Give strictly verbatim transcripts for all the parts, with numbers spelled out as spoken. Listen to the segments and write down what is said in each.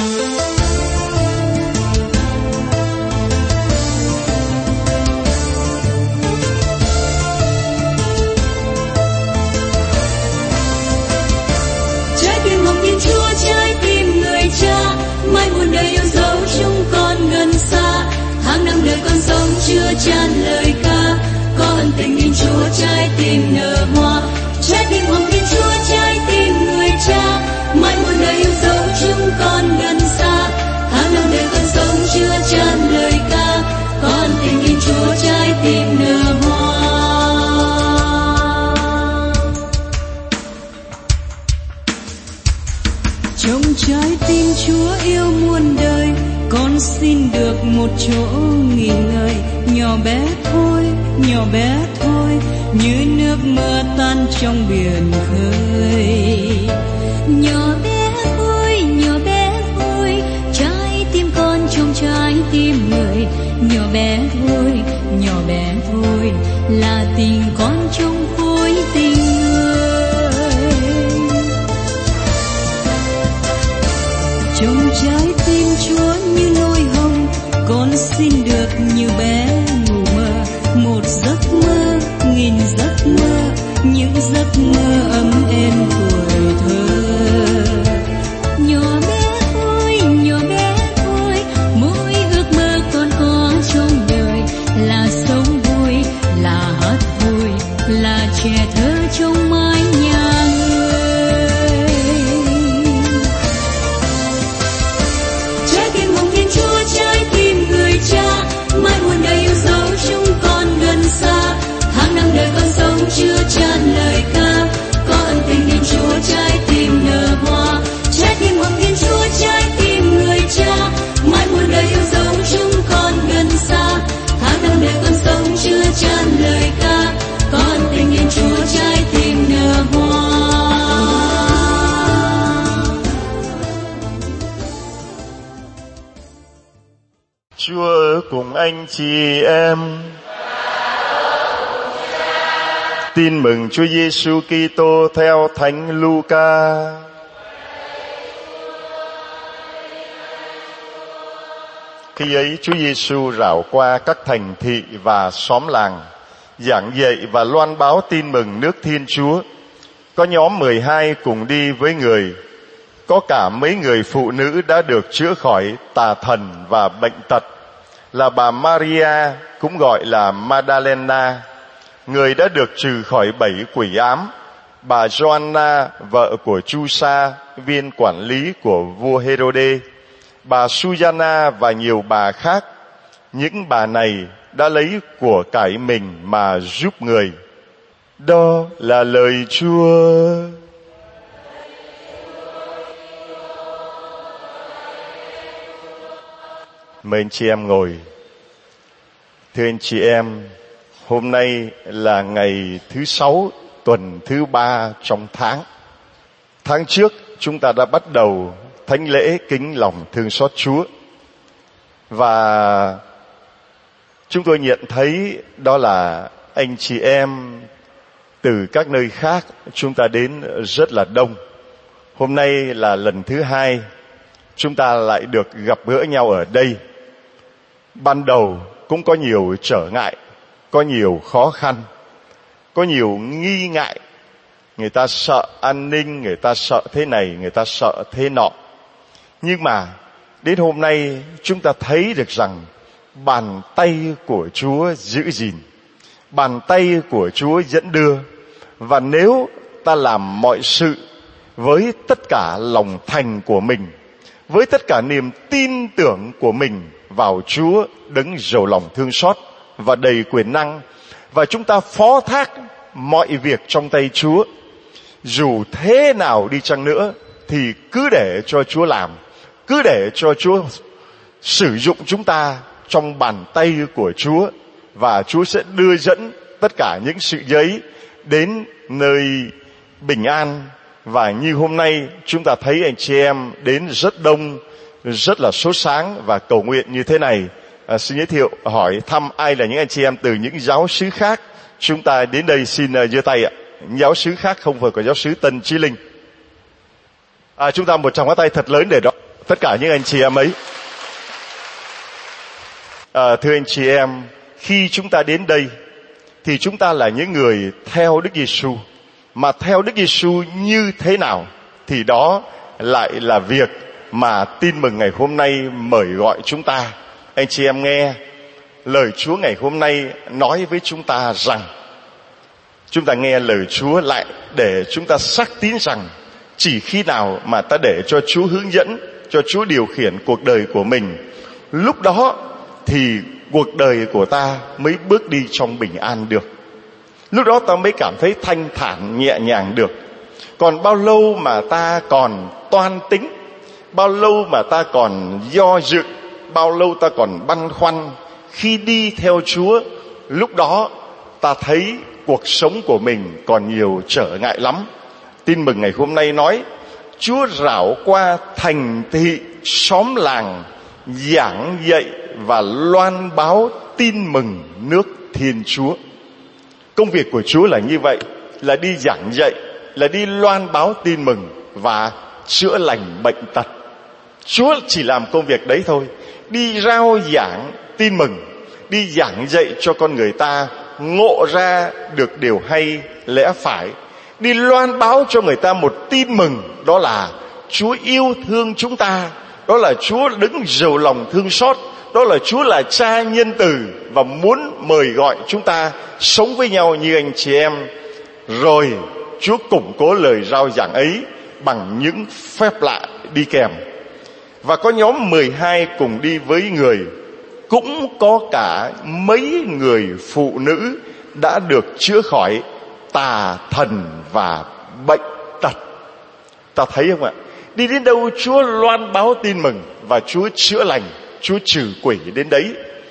Trái tim ngọc nhìn Chúa, trái tim người cha, mãi muôn đời yêu dấu chúng con gần xa. Hàng năm đời con sống chưa chan lời ca, có ân tình nhìn Chúa, trái tim nở hoa. Trái tim ngọc nhìn Chúa, trái tim người cha, mãi muôn đời yêu dấu chúng con gần xa. Hàng năm đời con sống chưa chan lời ca, có ân tình nhìn Chúa, trái tim nở hoa. Trong trái tim Chúa yêu muôn đời, con xin được một chỗ nghỉ ngơi. Nhỏ bé thôi, nhỏ bé thôi, như nước mưa tan trong biển khơi. Nhỏ bé thôi, nhỏ bé thôi, trái tim con trong trái tim người. Nhỏ bé thôi, nhỏ bé thôi, là tình con trong khối tình người. Trong trái tim Chúa như nỗi hồng, con xin được như bé ngủ mơ. Một giấc mơ, nghìn giấc mơ, những giấc mơ ấm êm tuổi thơ. Nhỏ bé thôi, nhỏ bé thôi, mỗi ước mơ con có trong đời là sống vui, là hát vui, là trẻ thơ trong mái nhà người. Trái tim mong nhìn Chúa, trái tim người cha, mãi muôn đời yêu dấu chúng con gần xa. Hàng năm đời con sống chưa chan lời ca, có ân tình nhìn Chúa, trái tim nở hoa. Trái tim mong nhìn Chúa, trái tim người cha, mãi muôn đời yêu dấu chúng con gần xa. Hàng năm đời con sống chưa chan lời ca, có ân tình nhìn Chúa, trái tim nở hoa. Chúa ở cùng anh chị em. Tin mừng Chúa Giêsu Kitô theo Thánh Luca. Khi ấy Chúa Giêsu rảo qua các thành thị và xóm làng, giảng dạy và loan báo tin mừng nước Thiên Chúa. Có nhóm mười hai cùng đi với người. Có cả mấy người phụ nữ đã được chữa khỏi tà thần và bệnh tật, là bà Maria, cũng gọi là Madalena, người đã được trừ khỏi bảy quỷ ám, bà Joanna, vợ của Chusa, viên quản lý của vua Herode, bà Sujana và nhiều bà khác. Những bà này đã lấy của cải mình mà giúp người. Đó là lời Chúa. Mời anh chị em ngồi. Thưa anh chị em, hôm nay là ngày thứ sáu, tuần thứ ba trong tháng. Tháng trước chúng ta đã bắt đầu thánh lễ kính lòng thương xót Chúa. Và chúng tôi nhận thấy đó là anh chị em từ các nơi khác chúng ta đến rất là đông. Hôm nay là lần thứ hai chúng ta lại được gặp gỡ nhau ở đây. Ban đầu cũng có nhiều trở ngại, có nhiều khó khăn, có nhiều nghi ngại. Người ta sợ an ninh, người ta sợ thế này, người ta sợ thế nọ. Nhưng mà đến hôm nay chúng ta thấy được rằng bàn tay của Chúa giữ gìn, bàn tay của Chúa dẫn đưa. Và nếu ta làm mọi sự với tất cả lòng thành của mình, với tất cả niềm tin tưởng của mình vào Chúa đấng giàu lòng thương xót và đầy quyền năng, và chúng ta phó thác mọi việc trong tay Chúa, dù thế nào đi chăng nữa thì cứ để cho Chúa làm, cứ để cho Chúa sử dụng chúng ta trong bàn tay của Chúa, và Chúa sẽ đưa dẫn tất cả những sự giấy đến nơi bình an. Và như hôm nay chúng ta thấy anh chị em đến rất đông, rất là sốt sáng và cầu nguyện như thế này. À, xin giới thiệu hỏi thăm ai là những anh chị em từ những giáo xứ khác. Chúng ta đến đây xin uh, giơ tay ạ. Giáo xứ khác không phải có giáo xứ Tân Chí Linh. À, chúng ta một tràng pháo tay thật lớn để đó tất cả những anh chị em ấy. À, thưa anh chị em, khi chúng ta đến đây thì chúng ta là những người theo Đức Giêsu. Mà theo Đức Giêsu như thế nào thì đó lại là việc mà tin mừng ngày hôm nay mời gọi chúng ta. Anh chị em nghe lời Chúa ngày hôm nay nói với chúng ta rằng, chúng ta nghe lời Chúa lại để chúng ta xác tín rằng chỉ khi nào mà ta để cho Chúa hướng dẫn, cho Chúa điều khiển cuộc đời của mình, lúc đó thì cuộc đời của ta mới bước đi trong bình an được. Lúc đó ta mới cảm thấy thanh thản nhẹ nhàng được. Còn bao lâu mà ta còn toan tính, bao lâu mà ta còn do dự, bao lâu ta còn băn khoăn khi đi theo Chúa, lúc đó ta thấy cuộc sống của mình còn nhiều trở ngại lắm. Tin mừng ngày hôm nay nói, Chúa rảo qua thành thị xóm làng, giảng dạy và loan báo tin mừng nước Thiên Chúa. Công việc của Chúa là như vậy, là đi giảng dạy, là đi loan báo tin mừng và chữa lành bệnh tật. Chúa chỉ làm công việc đấy thôi. Đi rao giảng tin mừng, đi giảng dạy cho con người ta ngộ ra được điều hay lẽ phải, đi loan báo cho người ta một tin mừng, đó là Chúa yêu thương chúng ta, đó là Chúa đứng giàu lòng thương xót, đó là Chúa là Cha nhân từ và muốn mời gọi chúng ta sống với nhau như anh chị em. Rồi Chúa củng cố lời rao giảng ấy bằng những phép lạ đi kèm. Và có nhóm mười hai cùng đi với người, cũng có cả mấy người phụ nữ đã được chữa khỏi tà thần và bệnh tật. Ta thấy không ạ? Đi đến đâu Chúa loan báo tin mừng và Chúa chữa lành, Chúa trừ quỷ đến đấy.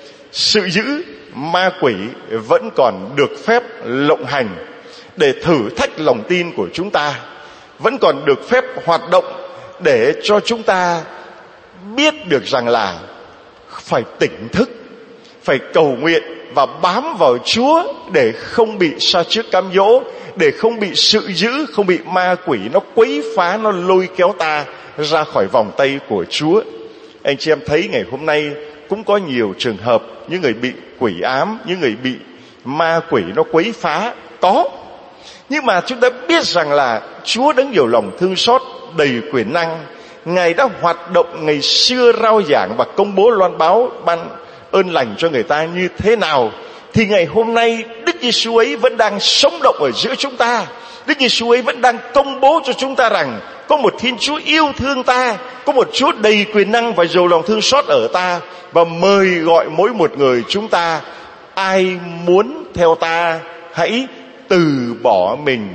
Sự dữ ma quỷ vẫn còn được phép lộng hành để thử thách lòng tin của chúng ta, vẫn còn được phép hoạt động để cho chúng ta biết được rằng là phải tỉnh thức, phải cầu nguyện và bám vào Chúa để không bị sa trước cám dỗ, để không bị sự dữ, không bị ma quỷ nó quấy phá, nó lôi kéo ta ra khỏi vòng tay của Chúa. Anh chị em thấy ngày hôm nay cũng có nhiều trường hợp những người bị quỷ ám, những người bị ma quỷ nó quấy phá, có. Nhưng mà chúng ta biết rằng là Chúa đấng nhiều lòng thương xót, đầy quyền năng, Ngài đã hoạt động ngày xưa rao giảng và công bố loan báo ban ơn lành cho người ta như thế nào, thì ngày hôm nay Đức Giêsu ấy vẫn đang sống động ở giữa chúng ta. Đức Giêsu ấy vẫn đang công bố cho chúng ta rằng có một Thiên Chúa yêu thương ta, có một Chúa đầy quyền năng và giàu lòng thương xót ở ta, và mời gọi mỗi một người chúng ta, ai muốn theo ta hãy từ bỏ mình,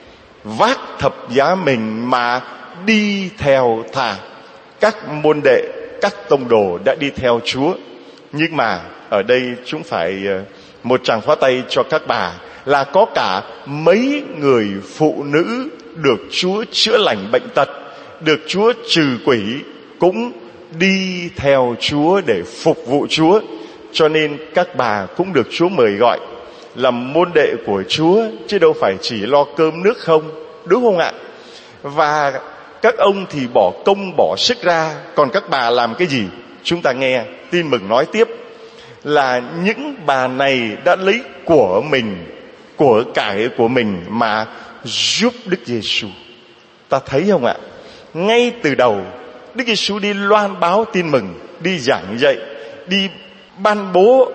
vác thập giá mình mà đi theo ta. Các môn đệ, các tông đồ đã đi theo Chúa. Nhưng mà ở đây chúng phải một tràng pháo tay cho các bà, là có cả mấy người phụ nữ được Chúa chữa lành bệnh tật, được Chúa trừ quỷ, cũng đi theo Chúa để phục vụ Chúa. Cho nên các bà cũng được Chúa mời gọi làm môn đệ của Chúa, chứ đâu phải chỉ lo cơm nước không, đúng không ạ? Và các ông thì bỏ công bỏ sức ra, còn các bà làm cái gì? Chúng ta nghe tin mừng nói tiếp là những bà này đã lấy của mình, của cải của mình mà giúp Đức Giêsu. Ta thấy không ạ? Ngay từ đầu Đức Giêsu đi loan báo tin mừng, đi giảng dạy, đi ban bố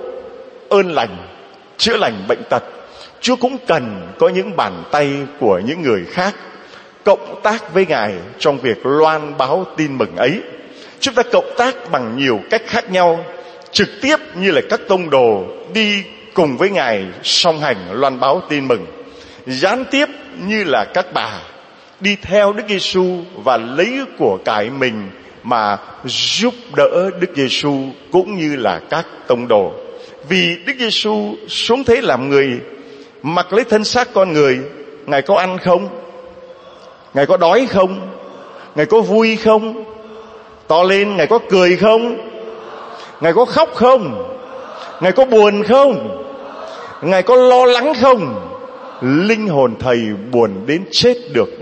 ơn lành, chữa lành bệnh tật. Chúa cũng cần có những bàn tay của những người khác cộng tác với Ngài trong việc loan báo tin mừng ấy. Chúng ta cộng tác bằng nhiều cách khác nhau. Trực tiếp như là các tông đồ đi cùng với Ngài song hành loan báo tin mừng. Gián tiếp như là các bà đi theo Đức Giêsu và lấy của cải mình mà giúp đỡ Đức Giêsu cũng như là các tông đồ. Vì Đức Giêsu xuống thế làm người, mặc lấy thân xác con người, Ngài có ăn không? Ngài có đói không? Ngài có vui không? To lên, Ngài có cười không? Ngài có khóc không? Ngài có buồn không? Ngài có lo lắng không? Linh hồn Thầy buồn đến chết được mà.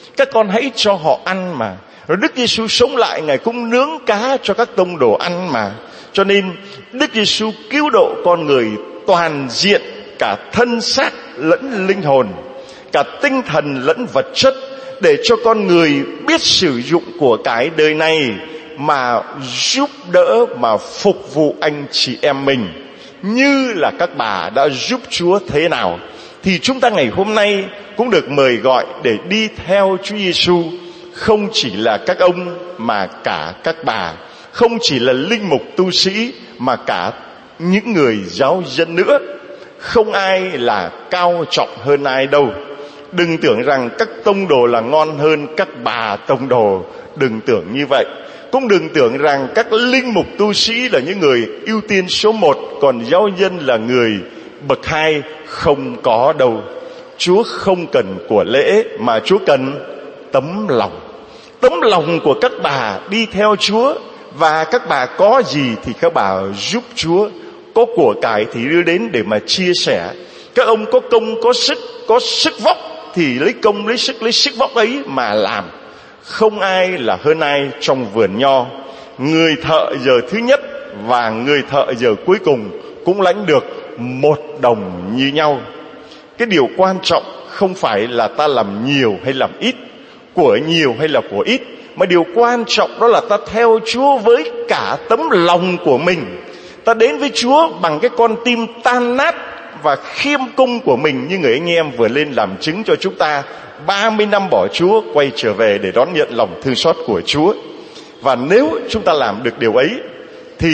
Các con hãy cho họ ăn mà. Rồi Đức Giêsu sống lại, Ngài cũng nướng cá cho các tông đồ ăn mà. Cho nên Đức Giêsu cứu độ con người toàn diện, cả thân xác lẫn linh hồn, cả tinh thần lẫn vật chất, để cho con người biết sử dụng của cái đời này mà giúp đỡ, mà phục vụ anh chị em mình, như là các bà đã giúp Chúa thế nào. Thì chúng ta ngày hôm nay cũng được mời gọi để đi theo Chúa Giêsu, không chỉ là các ông mà cả các bà, không chỉ là linh mục tu sĩ mà cả những người giáo dân nữa. Không ai là cao trọng hơn ai đâu. Đừng tưởng rằng các tông đồ là ngon hơn các bà tông đồ, đừng tưởng như vậy. Cũng đừng tưởng rằng các linh mục tu sĩ là những người ưu tiên số một, còn giáo dân là người bậc hai. Không có đâu. Chúa không cần của lễ, mà Chúa cần tấm lòng. Tấm lòng của các bà đi theo Chúa. Và các bà có gì thì các bà giúp Chúa. Có của cải thì đưa đến để mà chia sẻ. Các ông có công, có sức, có sức vóc thì lấy công, lấy sức, lấy sức vóc ấy mà làm. Không ai là hơn ai trong vườn nho. Người thợ giờ thứ nhất và người thợ giờ cuối cùng cũng lãnh được một đồng như nhau. Cái điều quan trọng không phải là ta làm nhiều hay làm ít, của nhiều hay là của ít, mà điều quan trọng đó là ta theo Chúa với cả tấm lòng của mình. Ta đến với Chúa bằng cái con tim tan nát và khiêm cung của mình, như người anh em vừa lên làm chứng cho chúng ta. ba mươi năm bỏ Chúa, quay trở về để đón nhận lòng thương xót của Chúa. Và nếu chúng ta làm được điều ấy thì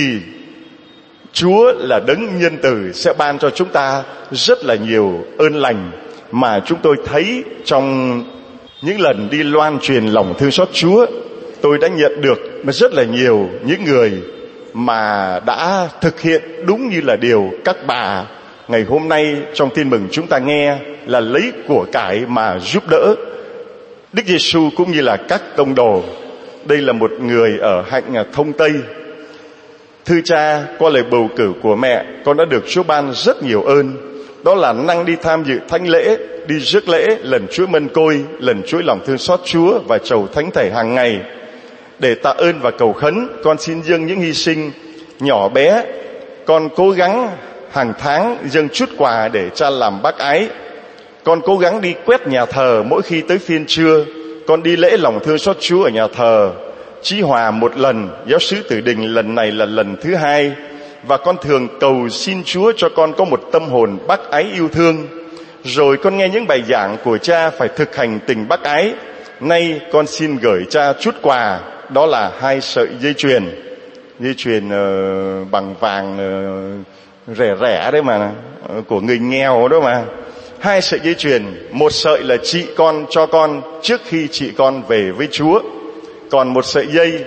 Chúa là đấng nhân từ sẽ ban cho chúng ta rất là nhiều ơn lành. Mà chúng tôi thấy trong những lần đi loan truyền lòng thương xót Chúa, tôi đã nhận được rất là nhiều những người mà đã thực hiện đúng như là điều các bà ngày hôm nay trong tin mừng chúng ta nghe, là lấy của cải mà giúp đỡ. Đức Giêsu cũng như là các tông đồ. Đây là một người ở hạnh Thông Tây. Thưa cha, qua lời bầu cử của mẹ, con đã được Chúa ban rất nhiều ơn. Đó là năng đi tham dự thánh lễ, đi rước lễ, lần chuỗi mân côi, lần chuỗi lòng thương xót Chúa và chầu thánh thể hàng ngày. Để tạ ơn và cầu khấn, con xin dâng những hy sinh nhỏ bé. Con cố gắng hàng tháng dâng chút quà để cha làm bác ái. Con cố gắng đi quét nhà thờ mỗi khi tới phiên trưa. Con đi lễ lòng thương xót Chúa ở nhà thờ Chí Hòa một lần, giáo xứ Tử Đình lần này là lần thứ hai. Và con thường cầu xin Chúa cho con có một tâm hồn bác ái yêu thương. Rồi con nghe những bài giảng của cha phải thực hành tình bác ái. Nay con xin gửi cha chút quà, đó là hai sợi dây chuyền. Dây chuyền uh, bằng vàng uh, rẻ rẻ đấy mà, uh, của người nghèo đó mà. Hai sợi dây chuyền, một sợi là chị con cho con trước khi chị con về với Chúa. Còn một sợi dây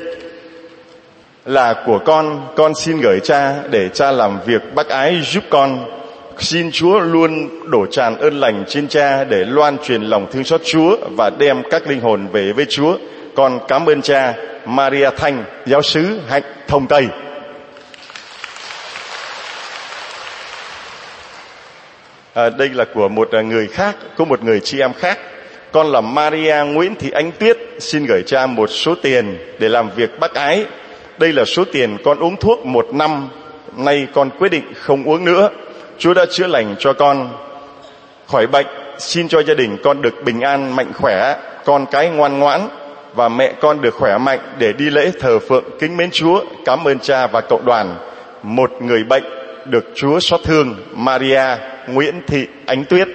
là của con, con xin gửi cha để cha làm việc bác ái giúp con. Xin Chúa luôn đổ tràn ơn lành trên cha để loan truyền lòng thương xót Chúa và đem các linh hồn về với Chúa. Con cảm ơn cha. Maria Thanh, giáo xứ hạnh Thông Tây. À, đây là của một người khác, có một người chị em khác. Con là Maria Nguyễn Thị Ánh Tuyết, xin gửi cha một số tiền để làm việc bác ái. Đây là số tiền con uống thuốc một năm, nay con quyết định không uống nữa. Chúa đã chữa lành cho con khỏi bệnh. Xin cho gia đình con được bình an, mạnh khỏe, con cái ngoan ngoãn và mẹ con được khỏe mạnh để đi lễ thờ phượng kính mến Chúa. Cảm ơn cha và cộng đoàn. Một người bệnh được Chúa xót thương, Maria Nguyễn Thị Ánh Tuyết.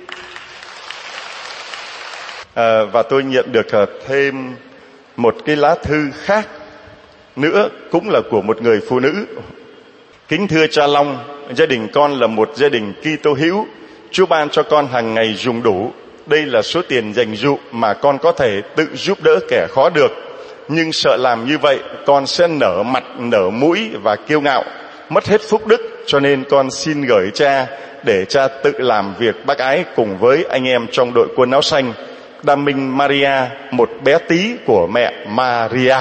À, và tôi nhận được thêm một cái lá thư khác nữa, cũng là của một người phụ nữ. Kính thưa cha Long, gia đình con là một gia đình Kitô hữu. Chúa ban cho con hàng ngày dùng đủ. Đây là số tiền dành dụm mà con có thể tự giúp đỡ kẻ khó được. Nhưng sợ làm như vậy con sẽ nở mặt nở mũi và kiêu ngạo, mất hết phúc đức. Cho nên con xin gửi cha để cha tự làm việc bác ái cùng với anh em trong đội quân áo xanh. Đam Minh Maria, một bé tí của mẹ Maria.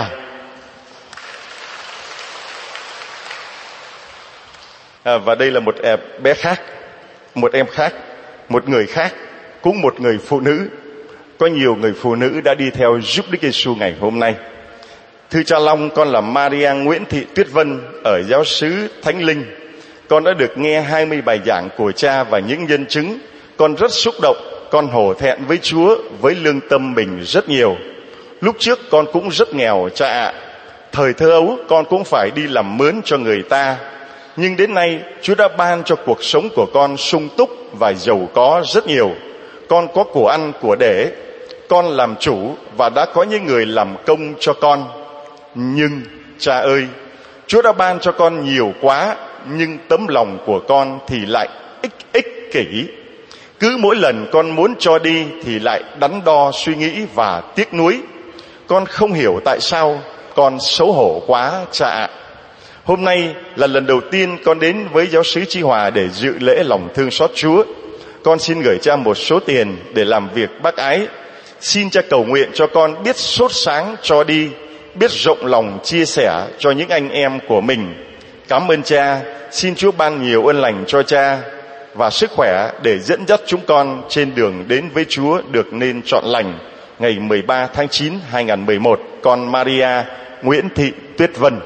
À, và đây là một bé khác, một em khác, một người khác, cũng một người phụ nữ. có nhiều người phụ nữ đã đi theo giúp Đức Giêsu ngày hôm nay. Thưa cha Long, con là Maria Nguyễn Thị Tuyết Vân ở giáo xứ Thánh Linh. Con đã được nghe hai mươi bài giảng của cha và những nhân chứng. Con rất xúc động, con hổ thẹn với Chúa, với lương tâm mình rất nhiều. Lúc trước con cũng rất nghèo cha ạ. Thời thơ ấu con cũng phải đi làm mướn cho người ta. Nhưng đến nay Chúa đã ban cho cuộc sống của con sung túc và giàu có rất nhiều. Con có của ăn của để, con làm chủ và đã có những người làm công cho con. Nhưng cha ơi, Chúa đã ban cho con nhiều quá, nhưng tấm lòng của con thì lại ích ích kỷ. Cứ mỗi lần con muốn cho đi thì lại đắn đo suy nghĩ và tiếc nuối. Con không hiểu tại sao, con xấu hổ quá cha ạ. Hôm nay là lần đầu tiên con đến với giáo xứ Chí Hòa để dự lễ lòng thương xót Chúa. Con xin gửi cha một số tiền để làm việc bác ái. Xin cha cầu nguyện cho con biết sốt sáng cho đi, biết rộng lòng chia sẻ cho những anh em của mình. Cảm ơn cha. Xin Chúa ban nhiều ơn lành cho cha và sức khỏe để dẫn dắt chúng con trên đường đến với Chúa được nên trọn lành. Ngày mười ba tháng chín năm hai nghìn không trăm mười một, con Maria Nguyễn Thị Tuyết Vân.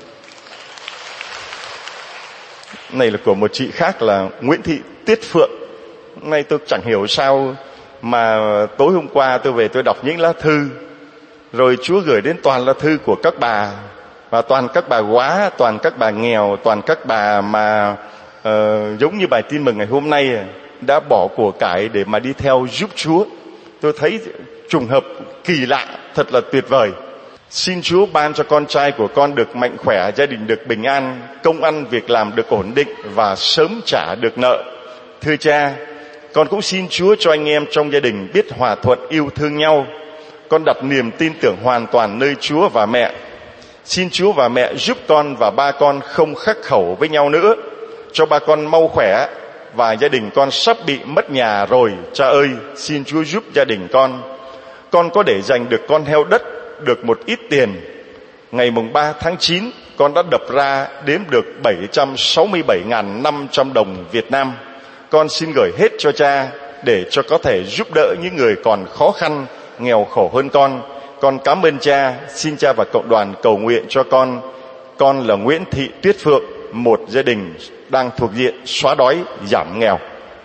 Này là của một chị khác là Nguyễn Thị Tuyết Phượng. Hôm nay tôi chẳng hiểu sao mà tối hôm qua tôi về tôi đọc những lá thư, rồi Chúa gửi đến toàn lá thư của các bà, và toàn các bà quá, toàn các bà nghèo, toàn các bà mà uh, giống như bài tin mừng ngày hôm nay đã bỏ của cải để mà đi theo giúp Chúa. Tôi thấy trùng hợp kỳ lạ, thật là tuyệt vời. Xin Chúa ban cho con trai của con được mạnh khỏe, gia đình được bình an, công ăn việc làm được ổn định và sớm trả được nợ. Thưa cha, con cũng xin Chúa cho anh em trong gia đình biết hòa thuận yêu thương nhau. Con đặt niềm tin tưởng hoàn toàn nơi Chúa và mẹ. Xin Chúa và mẹ giúp con và ba con không khắc khẩu với nhau nữa, cho ba con mau khỏe, và gia đình con sắp bị mất nhà rồi. Cha ơi, xin Chúa giúp gia đình con. Con có để dành được con heo đất, được một ít tiền. Ngày mùng ba tháng chín, con đã đập ra đếm được bảy trăm sáu mươi bảy nghìn năm trăm đồng Việt Nam. Con xin gửi hết cho cha để cho có thể giúp đỡ những người còn khó khăn, nghèo khổ hơn con. Con cảm ơn cha. Xin cha và cộng đoàn cầu nguyện cho con. Con là Nguyễn Thị Tuyết Phượng, một gia đình đang thuộc diện xóa đói giảm nghèo.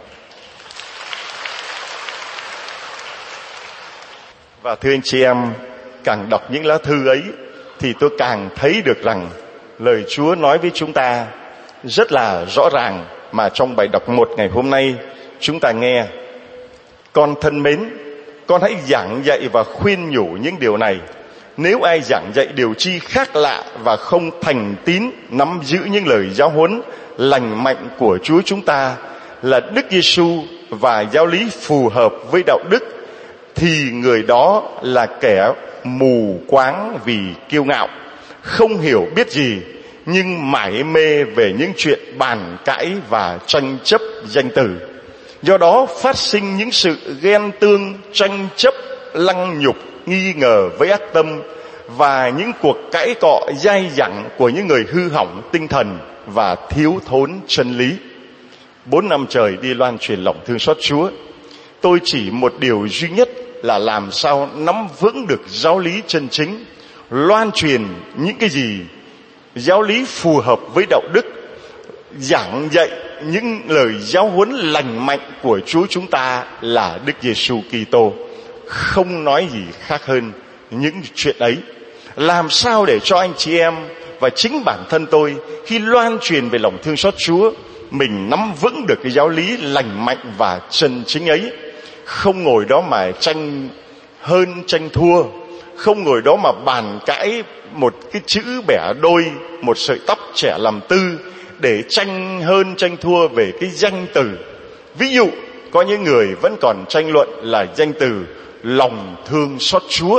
Và thưa anh chị em, càng đọc những lá thư ấy thì tôi càng thấy được rằng lời Chúa nói với chúng ta rất là rõ ràng, mà trong bài đọc một ngày hôm nay chúng ta nghe. Con thân mến, con hãy giảng dạy và khuyên nhủ những điều này. Nếu ai giảng dạy điều chi khác lạ và không thành tín nắm giữ những lời giáo huấn lành mạnh của Chúa chúng ta là Đức Giêsu và giáo lý phù hợp với đạo đức, thì người đó là kẻ mù quáng vì kiêu ngạo, không hiểu biết gì, nhưng mải mê về những chuyện bàn cãi và tranh chấp danh từ. Do đó phát sinh những sự ghen tương, tranh chấp, lăng nhục, nghi ngờ với ác tâm, và những cuộc cãi cọ dai dẳng của những người hư hỏng tinh thần và thiếu thốn chân lý. Bốn năm trời đi loan truyền lòng thương xót Chúa, tôi chỉ một điều duy nhất là làm sao nắm vững được giáo lý chân chính, loan truyền những cái gì giáo lý phù hợp với đạo đức, giảng dạy những lời giáo huấn lành mạnh của Chúa chúng ta là Đức Giêsu Kitô, không nói gì khác hơn những chuyện ấy. Làm sao để cho anh chị em và chính bản thân tôi khi loan truyền về lòng thương xót Chúa, mình nắm vững được cái giáo lý lành mạnh và chân chính ấy, không ngồi đó mà tranh hơn tranh thua, không ngồi đó mà bàn cãi một cái chữ bẻ đôi, một sợi tóc trẻ làm tư để tranh hơn tranh thua về cái danh từ. Ví dụ có những người vẫn còn tranh luận là danh từ lòng thương xót Chúa.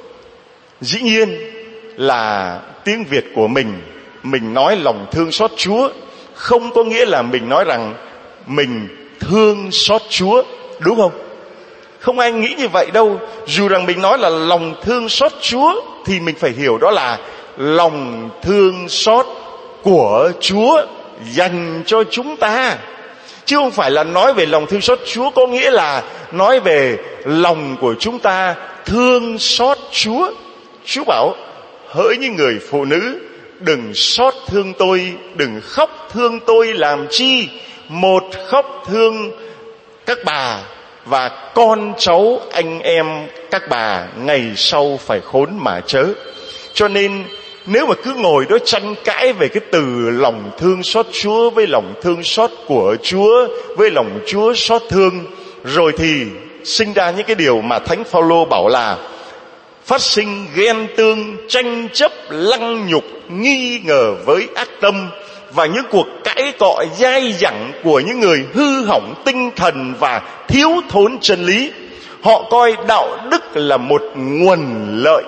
Dĩ nhiên là tiếng Việt của mình, mình nói lòng thương xót Chúa không có nghĩa là mình nói rằng mình thương xót Chúa, đúng không? Không ai nghĩ như vậy đâu. Dù rằng mình nói là lòng thương xót Chúa thì mình phải hiểu đó là lòng thương xót của Chúa dành cho chúng ta. chứ không phải là nói về lòng thương xót Chúa có nghĩa là nói về lòng của chúng ta thương xót Chúa. Chúa bảo hỡi những người phụ nữ, đừng xót thương tôi, đừng khóc thương tôi làm chi. Một khóc thương các bà và con cháu anh em các bà ngày sau phải khốn mà chớ. Cho nên nếu mà cứ ngồi đó tranh cãi về cái từ lòng thương xót Chúa với lòng thương xót của Chúa với lòng Chúa xót thương, rồi thì sinh ra những cái điều mà Thánh Phaolô bảo là phát sinh ghen tương, tranh chấp, lăng nhục, nghi ngờ với ác tâm, và những cuộc cãi cọ dai dẳng của những người hư hỏng tinh thần và thiếu thốn chân lý. Họ coi đạo đức là một nguồn lợi,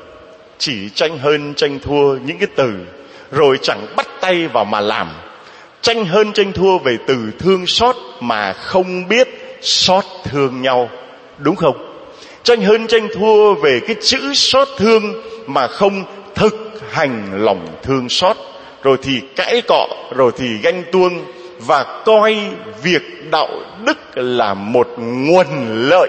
chỉ tranh hơn tranh thua những cái từ, rồi chẳng bắt tay vào mà làm. Tranh hơn tranh thua về từ thương xót mà không biết xót thương nhau, đúng không? Tranh hơn tranh thua về cái chữ xót thương mà không thực hành lòng thương xót, rồi thì cãi cọ, rồi thì ganh tuông, và coi việc đạo đức là một nguồn lợi.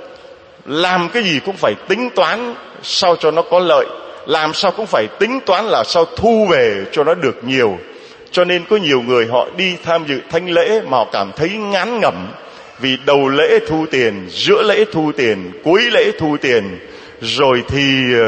Làm cái gì cũng phải tính toán sao cho nó có lợi, làm sao cũng phải tính toán là sao thu về cho nó được nhiều. Cho nên có nhiều người họ đi tham dự thánh lễ mà họ cảm thấy ngán ngẩm, vì đầu lễ thu tiền, giữa lễ thu tiền, cuối lễ thu tiền, rồi thì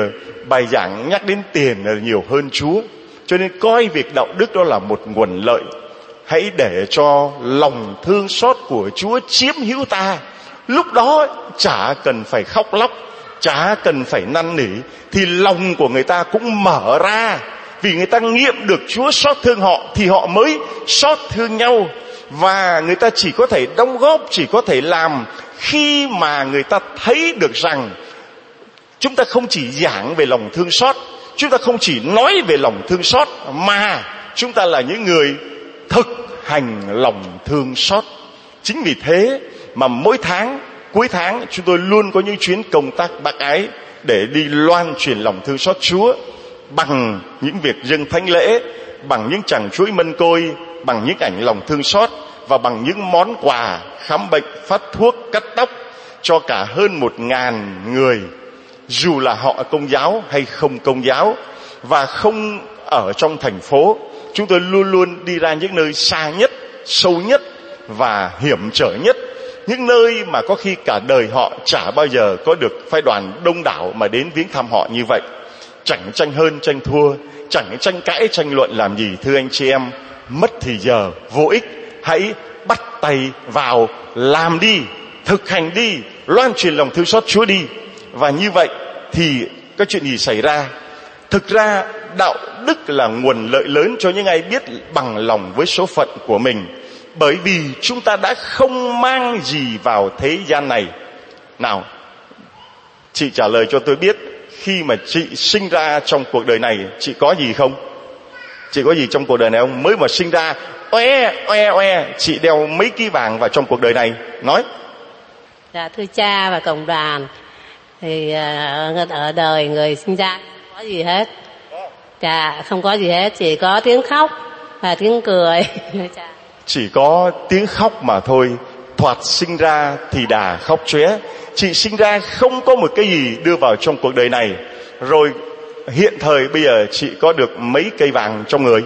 bài giảng nhắc đến tiền là nhiều hơn Chúa. Cho nên coi việc đạo đức đó là một nguồn lợi. Hãy để cho lòng thương xót của Chúa chiếm hữu ta. Lúc đó chả cần phải khóc lóc, chả cần phải năn nỉ, thì lòng của người ta cũng mở ra. Vì người ta nghiệm được Chúa xót thương họ thì họ mới xót thương nhau. Và người ta chỉ có thể đóng góp, chỉ có thể làm khi mà người ta thấy được rằng chúng ta không chỉ giảng về lòng thương xót, chúng ta không chỉ nói về lòng thương xót, mà chúng ta là những người thực hành lòng thương xót. Chính vì thế mà mỗi tháng, cuối tháng, chúng tôi luôn có những chuyến công tác bác ái để đi loan truyền lòng thương xót Chúa, bằng những việc dâng thánh lễ, bằng những chàng chuỗi mân côi, bằng những ảnh lòng thương xót, và bằng những món quà khám bệnh, phát thuốc, cắt tóc cho cả hơn một ngàn người, dù là họ Công giáo hay không Công giáo, và không ở trong thành phố. Chúng tôi luôn luôn đi ra những nơi xa nhất, sâu nhất và hiểm trở nhất, những nơi mà có khi cả đời họ chả bao giờ có được phái đoàn đông đảo mà đến viếng thăm họ như vậy. Chẳng tranh hơn tranh thua, chẳng tranh cãi tranh luận làm gì, thưa anh chị em. Mất thì giờ vô ích. Hãy bắt tay vào làm đi, thực hành đi, loan truyền lòng thương xót Chúa đi. Và như vậy thì có chuyện gì xảy ra? Thực ra đạo đức là nguồn lợi lớn cho những ai biết bằng lòng với số phận của mình, bởi vì chúng ta đã không mang gì vào thế gian này. Nào, chị trả lời cho tôi biết, khi mà chị sinh ra trong cuộc đời này, chị có gì không? Chị có gì trong cuộc đời này không? Mới mà sinh ra, oe, oe, oe, chị đeo mấy ký vàng vào trong cuộc đời này? Nói. Dạ, thưa cha và cộng đoàn, thì ở đời người sinh ra không có gì hết. Dạ, không có gì hết, chỉ có tiếng khóc và tiếng cười. Chỉ có tiếng khóc mà thôi. Thoạt sinh ra thì đà khóc chóe. Chị sinh ra không có một cái gì đưa vào trong cuộc đời này. Rồi hiện thời bây giờ chị có được mấy cây vàng trong người?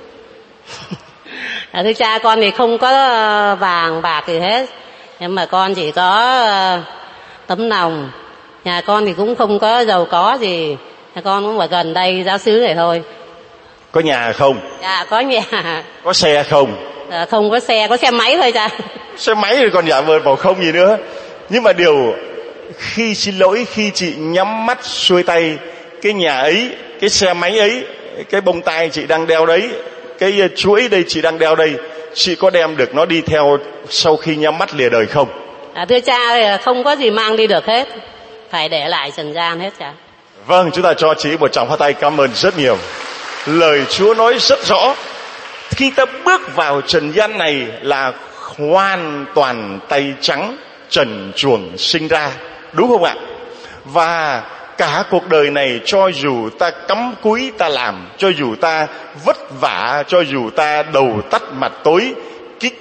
À, thưa cha, con thì không có vàng bạc gì hết, nhưng mà con chỉ có tấm lòng. Nhà con thì cũng không có giàu có gì, nhà con cũng ở gần đây giáo xứ này thôi. Có nhà không? Dạ, có nhà. Có xe không? À, không có xe, có xe máy thôi cha. Xe máy thì còn giả vờ bảo không gì nữa. Nhưng mà điều khi xin lỗi, khi chị nhắm mắt xuôi tay, cái nhà ấy, cái xe máy ấy, cái bông tai chị đang đeo đấy, cái chuỗi đây chị đang đeo đây, chị có đem được nó đi theo sau khi nhắm mắt lìa đời không? À, thưa cha, không có gì mang đi được hết, phải để lại trần gian hết cha. Vâng, chúng ta cho chị một tràng pháo tay cảm ơn rất nhiều. Lời Chúa nói rất rõ, khi ta bước vào trần gian này là hoàn toàn tay trắng, trần truồng sinh ra, đúng không ạ? Và cả cuộc đời này, cho dù ta cắm cúi ta làm, cho dù ta vất vả, cho dù ta đầu tắt mặt tối, cái,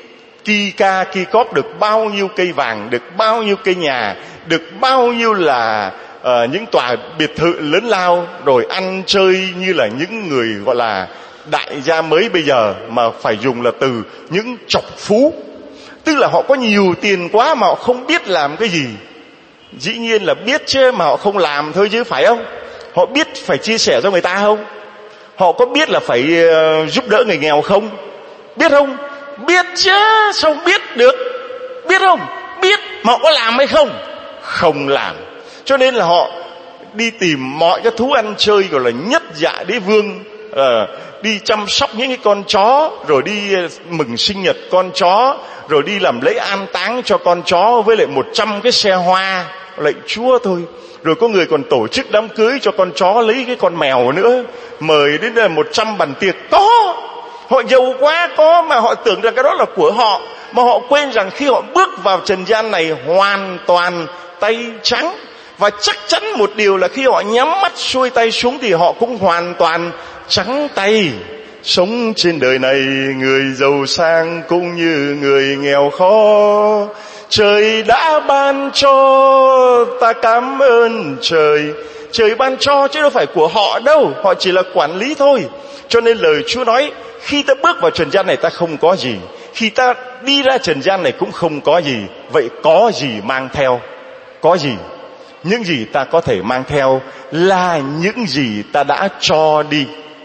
ki ca ki cóp được bao nhiêu cây vàng, được bao nhiêu cây nhà, được bao nhiêu là uh, những tòa biệt thự lớn lao, rồi ăn chơi như là những người gọi là đại gia mới bây giờ, mà phải dùng là từ những trọc phú. Tức là họ có nhiều tiền quá mà họ không biết làm cái gì. Dĩ nhiên là biết chứ, mà họ không làm thôi chứ, phải không? Họ biết phải chia sẻ cho người ta không? Họ có biết là phải uh, giúp đỡ người nghèo không? Biết không? Biết chứ, sao không biết được? Biết không? Biết, mà họ có làm hay không? Không làm. Cho nên là họ đi tìm mọi cái thú ăn chơi gọi là nhất dạ đế vương, uh, đi chăm sóc những cái con chó, rồi đi mừng sinh nhật con chó, rồi đi làm lễ an táng cho con chó với lại một trăm cái xe hoa lạy Chúa thôi. Rồi có người còn tổ chức đám cưới cho con chó lấy cái con mèo nữa, mời đến là một trăm bàn tiệc. Có, họ giàu quá có, mà họ tưởng rằng cái đó là của họ, mà họ quên rằng khi họ bước vào trần gian này hoàn toàn tay trắng. Và chắc chắn một điều là khi họ nhắm mắt xuôi tay xuống thì họ cũng hoàn toàn trắng tay. Sống trên đời này, người giàu sang cũng như người nghèo khó, trời đã ban cho ta cảm ơn trời. Trời ban cho chứ đâu phải của họ đâu, họ chỉ là quản lý thôi. Cho nên lời Chúa nói, khi ta bước vào trần gian này ta không có gì, khi ta đi ra trần gian này cũng không có gì. Vậy có gì mang theo? Có gì? Những gì ta có thể mang theo là những gì ta đã cho đi,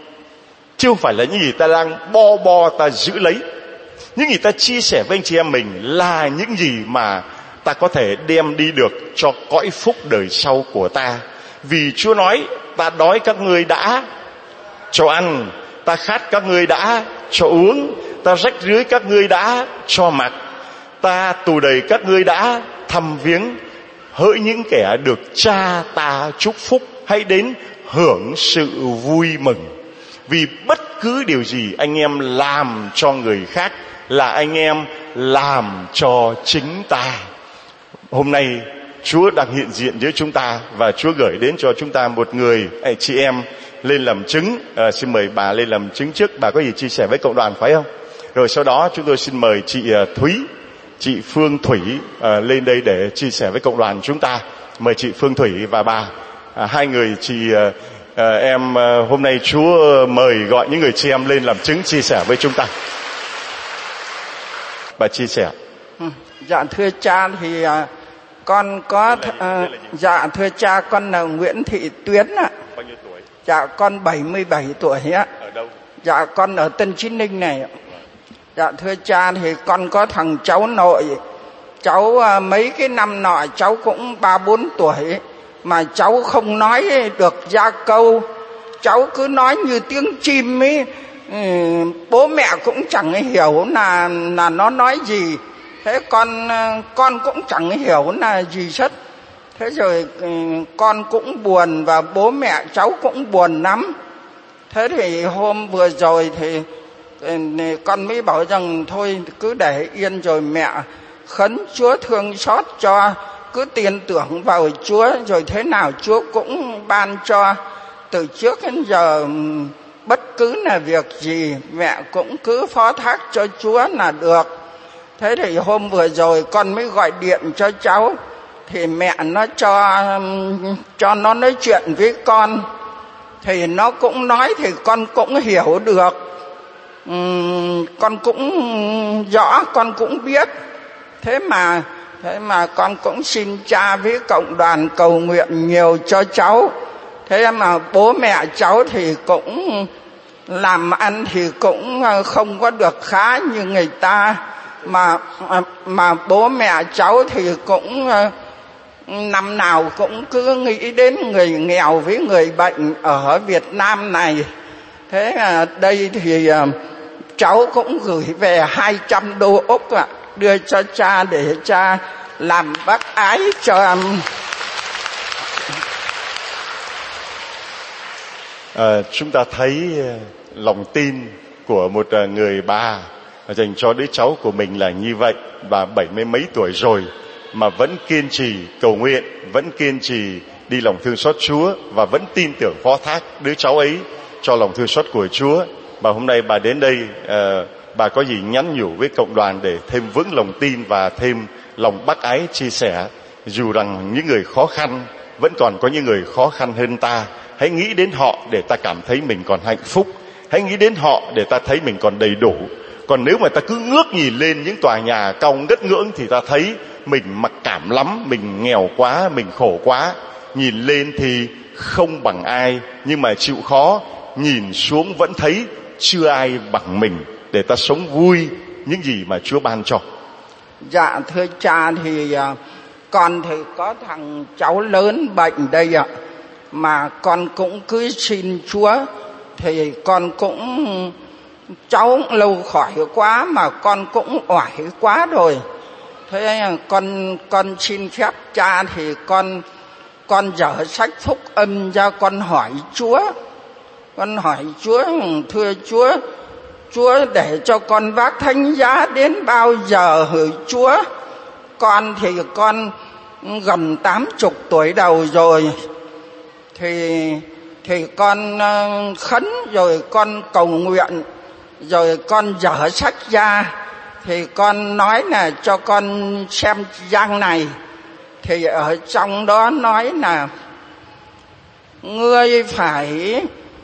chứ không phải là những gì ta đang bo bo ta giữ lấy. Những gì ta chia sẻ với anh chị em mình là những gì mà ta có thể đem đi được cho cõi phúc đời sau của ta. Vì Chúa nói, ta đói các ngươi đã cho ăn, ta khát các ngươi đã cho uống, ta rách rưới các ngươi đã cho mặc, ta tù đầy các ngươi đã thăm viếng. Hỡi những kẻ được cha ta chúc phúc, hãy đến hưởng sự vui mừng. Vì bất cứ điều gì anh em làm cho người khác là anh em làm cho chính ta. Hôm nay Chúa đang hiện diện giữa chúng ta, và Chúa gửi đến cho chúng ta một người anh chị em lên làm chứng. À, xin mời bà lên làm chứng trước. Bà có gì chia sẻ với cộng đoàn phải không? Rồi sau đó chúng tôi xin mời chị Thúy, chị Phương Thủy à, lên đây để chia sẻ với cộng đoàn chúng ta. Mời chị Phương Thủy và bà, à, hai người chị à, à, em à, hôm nay Chúa mời gọi những người chị em lên làm chứng chia sẻ với chúng ta. Bà chia sẻ. Dạ thưa cha, thì à, con có th- à, dạ thưa cha, con là Nguyễn Thị Tuyến ạ. Bao nhiêu tuổi? Dạ con bảy mươi bảy tuổi ạ. Ở đâu? Dạ con ở Tân Chí Ninh này ạ. Dạ thưa cha, thì con có thằng cháu nội, cháu à, mấy cái năm nọ cháu cũng ba bốn tuổi, mà cháu không nói được ra câu, cháu cứ nói như tiếng chim ấy. Ừ, bố mẹ cũng chẳng hiểu là là nó nói gì. Thế con con cũng chẳng hiểu là gì hết. Thế rồi con cũng buồn, và bố mẹ cháu cũng buồn lắm. Thế thì hôm vừa rồi thì con mới bảo rằng thôi cứ để yên, rồi mẹ khấn Chúa thương xót cho, cứ tin tưởng vào Chúa, rồi thế nào Chúa cũng ban cho. Từ trước đến giờ bất cứ là việc gì mẹ cũng cứ phó thác cho Chúa là được. Thế thì hôm vừa rồi con mới gọi điện cho cháu, thì mẹ nó cho cho nó nói chuyện với con, thì nó cũng nói, thì con cũng hiểu được, uhm, con cũng rõ, con cũng biết. Thế mà thế mà con cũng xin cha với cộng đoàn cầu nguyện nhiều cho cháu. Thế mà bố mẹ cháu thì cũng làm ăn thì cũng không có được khá như người ta, mà mà bố mẹ cháu thì cũng năm nào cũng cứ nghĩ đến người nghèo với người bệnh ở Việt Nam này. Thế à, đây thì à, cháu cũng gửi về hai trăm đô Úc ạ, đưa cho cha để cha làm bác ái cho. À, chúng ta thấy lòng tin của một người bà dành cho đứa cháu của mình là như vậy. Bà bảy mươi mấy tuổi rồi mà vẫn kiên trì cầu nguyện, vẫn kiên trì đi lòng thương xót Chúa, và vẫn tin tưởng phó thác đứa cháu ấy cho lòng thương xót của Chúa. Và hôm nay bà đến đây uh, bà có gì nhắn nhủ với cộng đoàn để thêm vững lòng tin và thêm lòng bác ái chia sẻ, dù rằng những người khó khăn vẫn còn có những người khó khăn hơn ta. Hãy nghĩ đến họ để ta cảm thấy mình còn hạnh phúc. Hãy nghĩ đến họ để ta thấy mình còn đầy đủ. Còn nếu mà ta cứ ngước nhìn lên những tòa nhà cao ngất ngưỡng thì ta thấy mình mặc cảm lắm, mình nghèo quá, mình khổ quá. Nhìn lên thì không bằng ai, nhưng mà chịu khó nhìn xuống vẫn thấy chưa ai bằng mình, để ta sống vui những gì mà Chúa ban cho. Dạ thưa cha, thì con thì có thằng cháu lớn bệnh đây ạ, mà con cũng cứ xin Chúa, thì con cũng cháu lâu khỏi quá mà con cũng oải quá rồi. Thế con con xin phép cha thì con con dở sách phúc âm ra, con hỏi Chúa. Con hỏi Chúa, thưa Chúa, Chúa để cho con vác thánh giá đến bao giờ hỡi Chúa? Con thì con gần tám chục tuổi đầu rồi, thì thì con khấn rồi con cầu nguyện rồi con dở sách ra, thì con nói là cho con xem trang này, thì ở trong đó nói là ngươi phải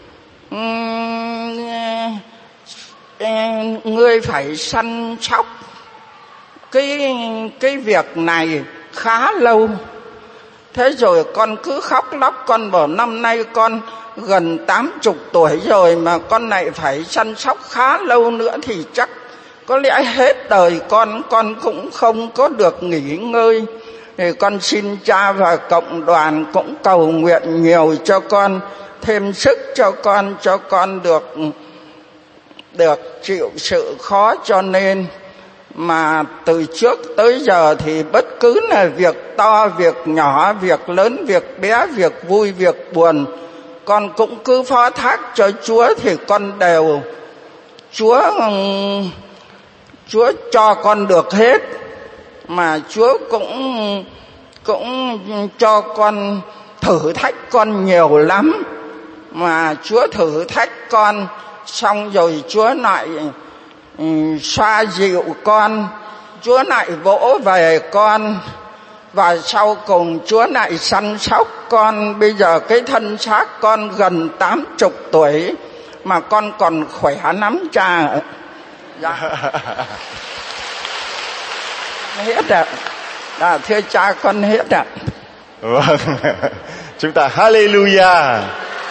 ngươi phải săn sóc cái cái việc này khá lâu. Thế rồi con cứ khóc lóc, con bảo năm nay con gần tám chục tuổi rồi mà con lại phải săn sóc khá lâu nữa thì chắc có lẽ hết đời con con cũng không có được nghỉ ngơi. Thì con xin cha và cộng đoàn cũng cầu nguyện nhiều cho con, thêm sức cho con, cho con được được chịu sự khó. Cho nên mà từ trước tới giờ thì bất cứ là việc to, việc nhỏ, việc lớn, việc bé, việc vui, việc buồn, con cũng cứ phó thác cho Chúa, thì con đều Chúa Chúa cho con được hết. Mà Chúa cũng cũng cho con thử thách con nhiều lắm. Mà Chúa thử thách con xong rồi Chúa lại um, xoa dịu con, Chúa lại vỗ về con, và sau cùng Chúa lại săn sóc con. Bây giờ cái thân xác con gần tám chục tuổi mà con còn khỏe lắm cha. Dạ. Hết ạ. À, thưa cha con hết ạ. Vâng. Chúng ta hallelujah.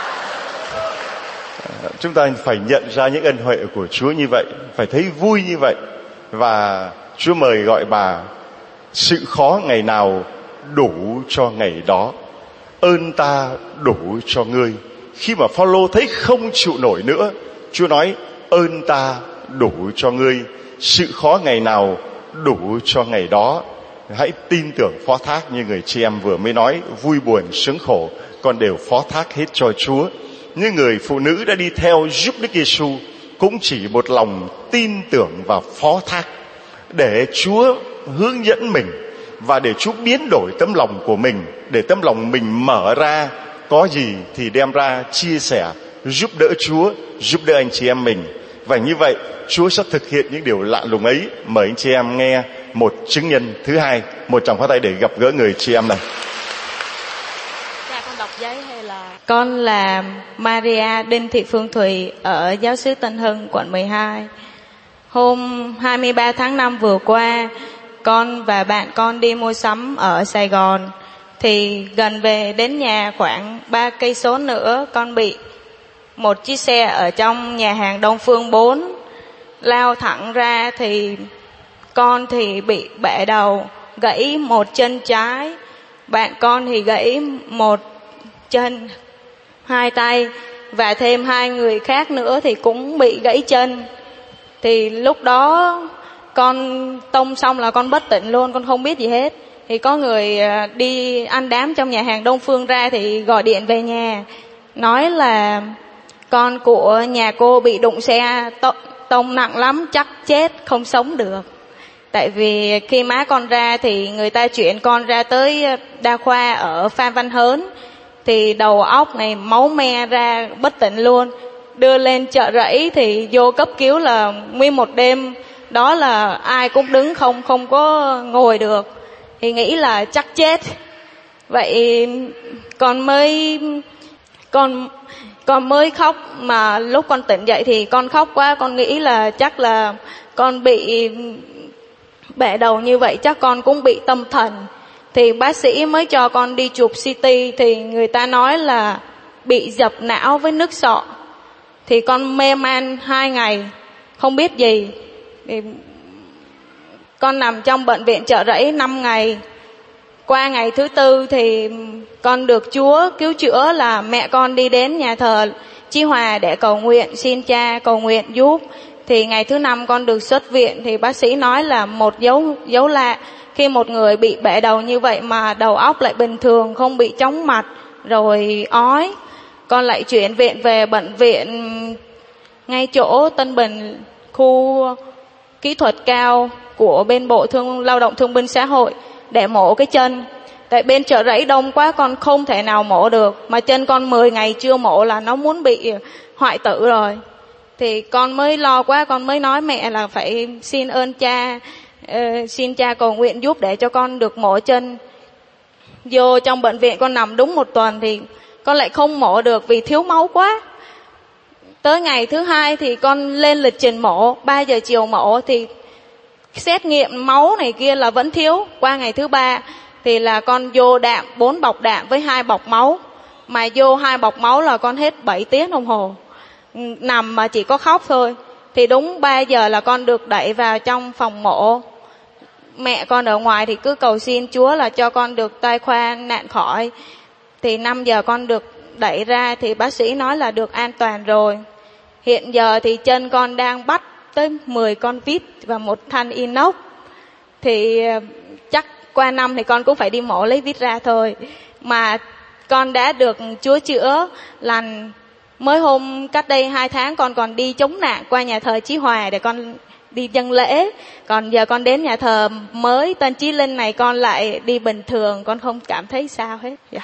Chúng ta phải nhận ra những ân huệ của Chúa như vậy, phải thấy vui như vậy. Và Chúa mời gọi bà, sự khó ngày nào đủ cho ngày đó, ơn ta đủ cho ngươi. Khi mà Phao-lô thấy không chịu nổi nữa, Chúa nói ơn ta đủ cho ngươi, sự khó ngày nào đủ cho ngày đó. Hãy tin tưởng phó thác như người chị em vừa mới nói, vui buồn sướng khổ con đều phó thác hết cho Chúa. Như người phụ nữ đã đi theo giúp Đức Giêsu cũng chỉ một lòng tin tưởng và phó thác để Chúa hướng dẫn mình, và để Chúa biến đổi tấm lòng của mình, để tấm lòng mình mở ra, có gì thì đem ra chia sẻ, giúp đỡ Chúa, giúp đỡ anh chị em mình. Và như vậy Chúa sẽ thực hiện những điều lạ lùng ấy. Mời anh chị em nghe một chứng nhân thứ hai, một tràng pháo tay để gặp gỡ người chị em này. Dạ, con đọc giấy hay là... Con là Maria Đinh Thị Phương Thùy ở giáo xứ Tân Hưng, quận mười hai. Hôm hai mươi ba tháng năm vừa qua, con và bạn con đi mua sắm ở Sài Gòn. Thì gần về đến nhà khoảng ba cây số nữa, con bị một chiếc xe ở trong nhà hàng Đông Phương bốn lao thẳng ra, thì con thì bị bể đầu, gãy một chân trái, bạn con thì gãy một chân, hai tay, và thêm hai người khác nữa thì cũng bị gãy chân. Thì lúc đó con tông xong là con bất tỉnh luôn, con không biết gì hết. Thì có người đi ăn đám trong nhà hàng Đông Phương ra thì gọi điện về nhà, nói là con của nhà cô bị đụng xe tông nặng lắm, chắc chết không sống được. Tại vì khi má con ra thì người ta chuyển con ra tới đa khoa ở Phan Văn Hớn, thì đầu óc này máu me ra bất tỉnh luôn. đưa lên chợ rẫy thì vô cấp cứu là nguyên một đêm đó là ai cũng đứng không không có ngồi được, thì nghĩ là chắc chết. Vậy con mới con con mới khóc, mà lúc con tỉnh dậy thì con khóc quá, con nghĩ là chắc là con bị bể đầu như vậy, chắc con cũng bị tâm thần. Thì bác sĩ mới cho con đi chụp xê tê, thì người ta nói là bị dập não với nước sọ. Thì con mê man hai ngày không biết gì. Thì con nằm trong bệnh viện Chợ Rẫy năm ngày. Qua ngày thứ tư thì con được Chúa cứu chữa, là mẹ con đi đến nhà thờ Chí Hòa để cầu nguyện, xin Cha cầu nguyện giúp. Thì ngày thứ năm con được xuất viện, thì bác sĩ nói là một dấu dấu lạ khi một người bị bể đầu như vậy mà đầu óc lại bình thường, không bị chóng mặt rồi ói. Con lại chuyển viện về bệnh viện ngay chỗ Tân Bình, khu kỹ thuật cao của bên Bộ Thương Lao động Thương binh Xã hội để mổ cái chân. Tại bên Chợ Rẫy đông quá, con không thể nào mổ được, mà chân con mười ngày chưa mổ là nó muốn bị hoại tử rồi. Thì con mới lo quá, con mới nói mẹ là phải xin ơn Cha, uh, xin Cha cầu nguyện giúp để cho con được mổ chân. Vô trong bệnh viện con nằm đúng một tuần thì con lại không mổ được vì thiếu máu quá. Tới ngày thứ hai thì con lên lịch trình mổ, ba giờ chiều mổ, thì xét nghiệm máu này kia là vẫn thiếu. Qua ngày thứ ba thì là con vô đạm, bốn bọc đạm với hai bọc máu. Mà vô hai bọc máu là con hết bảy tiếng đồng hồ, nằm mà chỉ có khóc thôi. Thì đúng ba giờ là con được đẩy vào trong phòng mổ. Mẹ con ở ngoài thì cứ cầu xin Chúa là cho con được tai khoa nạn khỏi. Thì năm giờ con được đẩy ra thì bác sĩ nói là được an toàn rồi. Hiện giờ thì chân con đang bắt tới mười con vít và một thanh inox. Thì chắc qua năm thì con cũng phải đi mổ lấy vít ra thôi. Mà con đã được Chúa chữa lành. Mới hôm cách đây hai tháng con còn đi chống nạn qua nhà thờ Chí Hòa để con đi dâng lễ. Còn giờ con đến nhà thờ mới Tân Chí Linh này con lại đi bình thường, con không cảm thấy sao hết. Yeah.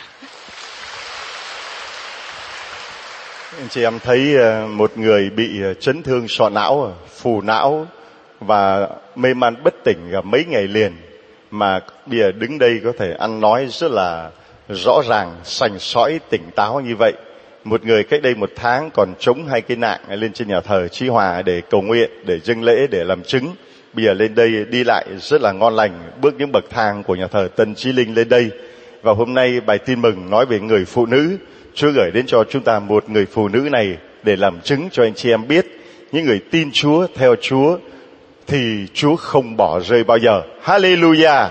Anh chị em thấy một người bị chấn thương sọ não, phù não và mê man bất tỉnh cả mấy ngày liền, mà bây giờ đứng đây có thể ăn nói rất là rõ ràng, sành sỏi, tỉnh táo như vậy. Một người cách đây một tháng còn chống hai cái nạn lên trên nhà thờ Chí Hòa để cầu nguyện, để dâng lễ, để làm chứng. Bây giờ lên đây đi lại rất là ngon lành, bước những bậc thang của nhà thờ Tân Chí Linh lên đây. Và hôm nay bài tin mừng nói về người phụ nữ. Chúa gửi đến cho chúng ta một người phụ nữ này để làm chứng cho anh chị em biết, những người tin Chúa, theo Chúa thì Chúa không bỏ rơi bao giờ. Hallelujah.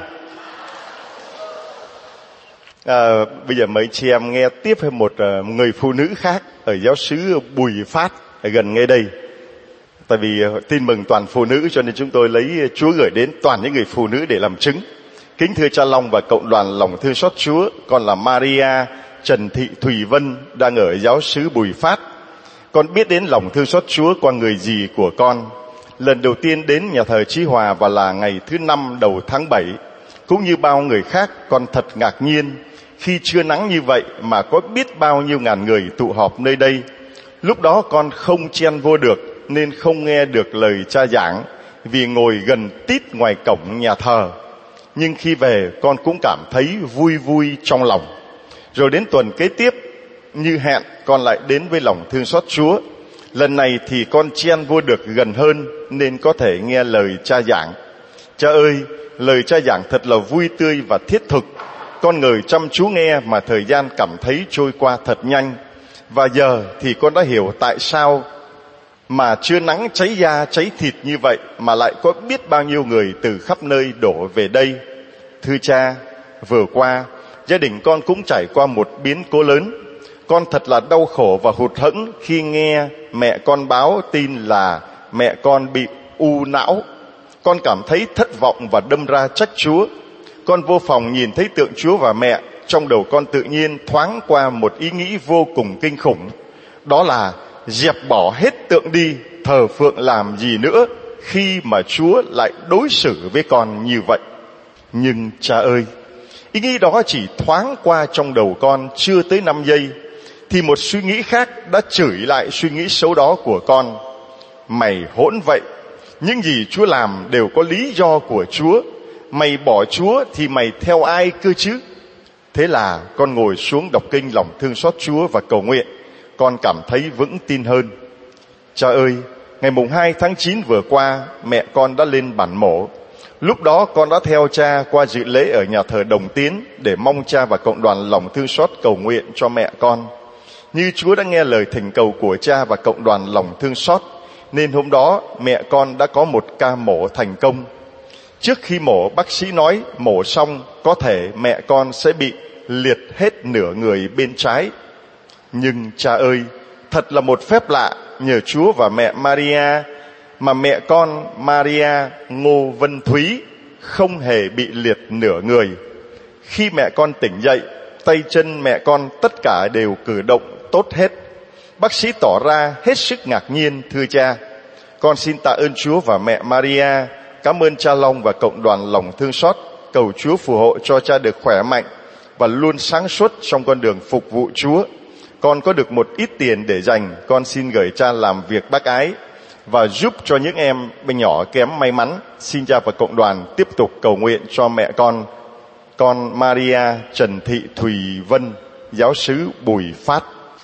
À, bây giờ mấy chị em nghe tiếp một uh, người phụ nữ khác ở giáo xứ Bùi Phát ở gần ngay đây. Tại vì uh, tin mừng toàn phụ nữ cho nên chúng tôi lấy Chúa gửi đến toàn những người phụ nữ để làm chứng. Kính thưa cha Long và cộng đoàn lòng thương xót Chúa, con là Maria Trần Thị Thùy Vân, đang ở giáo xứ Bùi Phát. Con biết đến lòng thương xót Chúa qua người dì của con. Lần đầu tiên đến nhà thờ Chí Hòa và là ngày thứ năm đầu tháng bảy. Cũng như bao người khác, con thật ngạc nhiên khi trưa nắng như vậy mà có biết bao nhiêu ngàn người tụ họp nơi đây. Lúc đó con không chen vô được nên không nghe được lời cha giảng vì ngồi gần tít ngoài cổng nhà thờ. Nhưng khi về con cũng cảm thấy vui vui trong lòng. Rồi đến tuần kế tiếp như hẹn con lại đến với lòng thương xót Chúa. Lần này thì con chen vô được gần hơn nên có thể nghe lời cha giảng. Cha ơi, lời cha giảng thật là vui tươi và thiết thực. Con ngồi chăm chú nghe mà thời gian cảm thấy trôi qua thật nhanh. Và giờ thì con đã hiểu tại sao mà trưa nắng cháy da cháy thịt như vậy mà lại có biết bao nhiêu người từ khắp nơi đổ về đây. Thưa cha, vừa qua gia đình con cũng trải qua một biến cố lớn. Con thật là đau khổ và hụt hẫng khi nghe mẹ con báo tin là mẹ con bị u não. Con cảm thấy thất vọng và đâm ra trách Chúa. Con vô phòng nhìn thấy tượng Chúa và mẹ, trong đầu con tự nhiên thoáng qua một ý nghĩ vô cùng kinh khủng. Đó là dẹp bỏ hết tượng đi, thờ phượng làm gì nữa khi mà Chúa lại đối xử với con như vậy. Nhưng cha ơi, ý nghĩ đó chỉ thoáng qua trong đầu con chưa tới năm giây. thì một suy nghĩ khác đã chửi lại suy nghĩ xấu đó của con. Mày hỗn vậy, những gì Chúa làm đều có lý do của Chúa. Mày bỏ Chúa thì mày theo ai cơ chứ? Thế là con ngồi xuống đọc kinh lòng thương xót Chúa và cầu nguyện. Con cảm thấy vững tin hơn. Cha ơi, ngày mùng hai tháng chín vừa qua, mẹ con đã lên bản mổ. Lúc đó con đã theo cha qua dự lễ ở nhà thờ Đồng Tiến để mong cha và cộng đoàn lòng thương xót cầu nguyện cho mẹ con. Như Chúa đã nghe lời thỉnh cầu của cha và cộng đoàn lòng thương xót, nên hôm đó mẹ con đã có một ca mổ thành công. Trước khi mổ, bác sĩ nói mổ xong có thể mẹ con sẽ bị liệt hết nửa người bên trái. Nhưng cha ơi, thật là một phép lạ, nhờ Chúa và mẹ Maria mà mẹ con Maria Ngô Vân Thúy không hề bị liệt nửa người. Khi mẹ con tỉnh dậy, tay chân mẹ con tất cả đều cử động tốt hết. Bác sĩ tỏ ra hết sức ngạc nhiên. Thưa cha, con xin tạ ơn Chúa và mẹ Maria, cảm ơn cha Long và cộng đoàn lòng thương xót, cầu Chúa phù hộ cho cha được khỏe mạnh và luôn sáng suốt trong con đường phục vụ Chúa. Con có được một ít tiền để dành, con xin gửi cha làm việc bác ái và giúp cho những em bên nhỏ kém may mắn. Xin cha và cộng đoàn tiếp tục cầu nguyện cho mẹ con, con Maria Trần Thị Thùy Vân, giáo xứ Bùi Phát.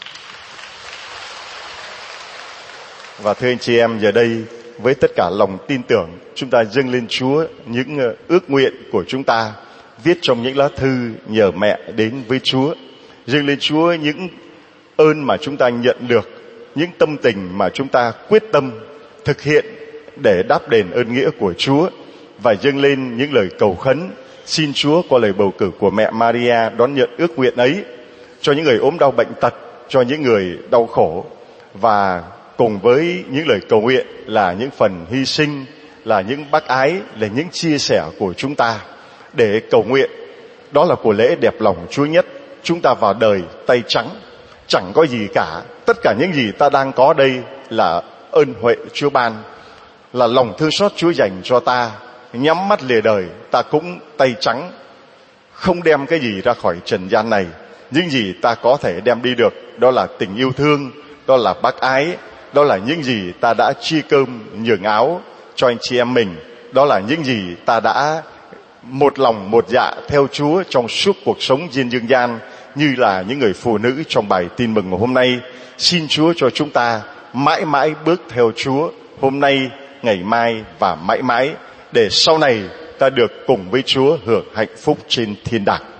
Và thưa anh chị em, giờ đây với tất cả lòng tin tưởng, chúng ta dâng lên Chúa những ước nguyện của chúng ta viết trong những lá thư nhờ mẹ đến với Chúa. Dâng lên Chúa những ơn mà chúng ta nhận được, những tâm tình mà chúng ta quyết tâm thực hiện để đáp đền ơn nghĩa của Chúa, và dâng lên những lời cầu khấn. Xin Chúa qua lời bầu cử của mẹ Maria đón nhận ước nguyện ấy cho những người ốm đau bệnh tật, cho những người đau khổ, và cùng với những lời cầu nguyện là những phần hy sinh, là những bác ái, là những chia sẻ của chúng ta để cầu nguyện. Đó là của lễ đẹp lòng Chúa nhất. Chúng ta vào đời tay trắng, chẳng có gì cả. Tất cả những gì ta đang có đây là ơn huệ Chúa ban, là lòng thương xót Chúa dành cho ta. Nhắm mắt lìa đời, ta cũng tay trắng, không đem cái gì ra khỏi trần gian này. Những gì ta có thể đem đi được đó là tình yêu thương, đó là bác ái, đó là những gì ta đã chia cơm nhường áo cho anh chị em mình, đó là những gì ta đã một lòng một dạ theo Chúa trong suốt cuộc sống trên dương gian, như là những người phụ nữ trong bài tin mừng ngày hôm nay. Xin Chúa cho chúng ta mãi mãi bước theo Chúa, hôm nay, ngày mai và mãi mãi, để sau này ta được cùng với Chúa hưởng hạnh phúc trên thiên đàng.